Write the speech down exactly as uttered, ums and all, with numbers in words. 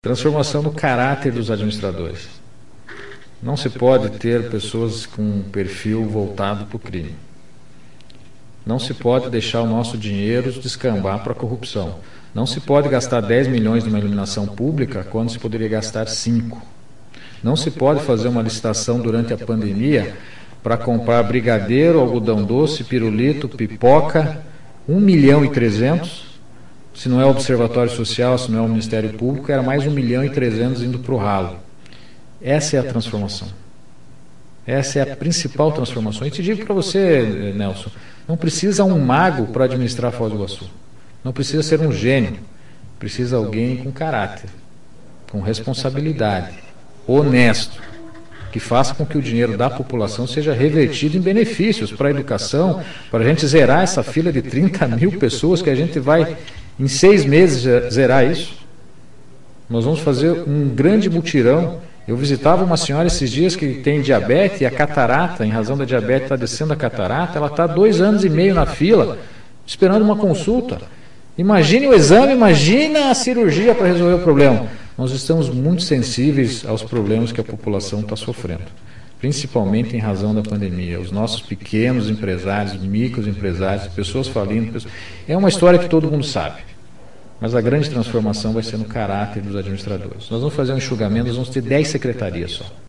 Transformação no caráter dos administradores. Não se pode ter pessoas com um perfil voltado para o crime. Não se pode deixar o nosso dinheiro descambar para a corrupção. Não se pode gastar dez milhões numa iluminação pública quando se poderia gastar cinco. Não se pode fazer uma licitação durante a pandemia para comprar brigadeiro, algodão doce, pirulito, pipoca, um milhão e trezentos. Se não é o Observatório Social, se não é o Ministério Público, era mais um milhão e trezentos indo para o ralo. Essa é a transformação. Essa é a principal transformação. E te digo para você, Nelson, não precisa um mago para administrar Foz do Iguaçu. Não precisa ser um gênio. Precisa alguém com caráter, com responsabilidade, honesto, que faça com que o dinheiro da população seja revertido em benefícios para a educação, para a gente zerar essa fila de trinta mil pessoas que a gente vai, em seis meses, zerar isso. Nós vamos fazer um grande mutirão. Eu visitava uma senhora esses dias que tem diabetes e a catarata, em razão da diabetes, está descendo a catarata, ela está dois anos e meio na fila, esperando uma consulta. Imagine o exame, imagina a cirurgia para resolver o problema. Nós estamos muito sensíveis aos problemas que a população está sofrendo, principalmente em razão da pandemia. Os nossos pequenos empresários, microempresários, pessoas falindo, pessoas... é uma história que todo mundo sabe. Mas a grande transformação vai ser no caráter dos administradores. Nós vamos fazer um enxugamento, nós vamos ter dez secretarias só.